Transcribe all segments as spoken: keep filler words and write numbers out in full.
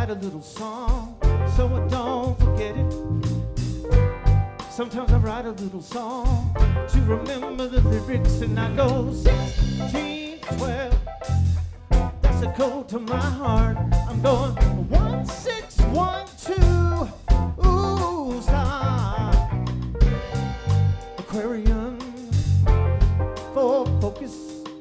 write a little song so I don't forget it. Sometimes I write a little song to remember the lyrics, and I go sixteen twelve. That's a code to my heart. I'm going one six one two. Ooh, stop. Aquarian for focus.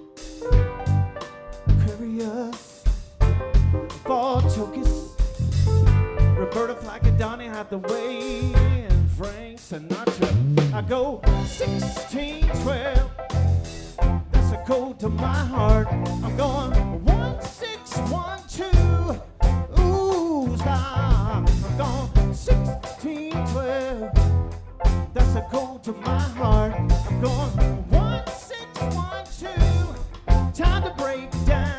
Aquarius for Chokis. Roberta Flack and Donnie Hathaway and Frank Sinatra. I go sixteen twelve. That's a code to my heart. I'm going one six one two. Ooh, stop. I'm going sixteen twelve. That's a code to my heart. I'm going one six one two. Time to break down.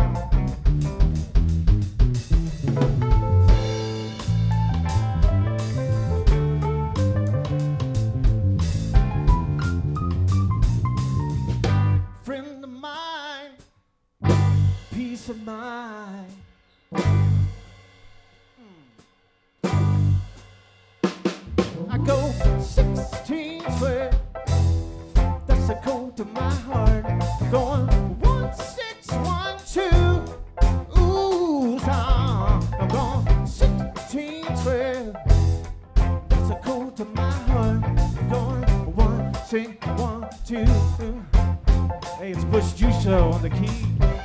Friend of mine, peace of mind. I go sixteen twelve. That's a code to my heart. I'm going one six one two. Ooh, stop. I'm going sixteen twelve. That's a code to my heart. I'm going one six one two. Hey, it's Bush Juice Show on the key.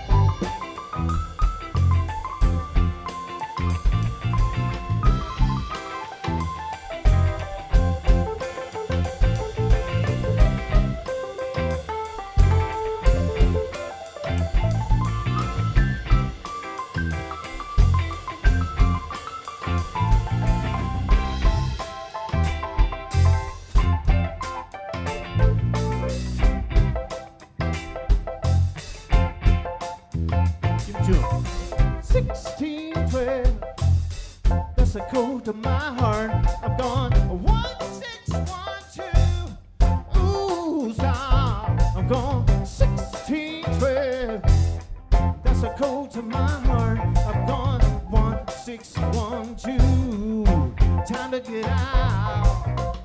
sixteen twelve. That's a code to my heart. I'm going one six one two. Ooh, stop. I'm going sixteen twelve. That's a code to my heart. I'm going one six one two. Time to get out.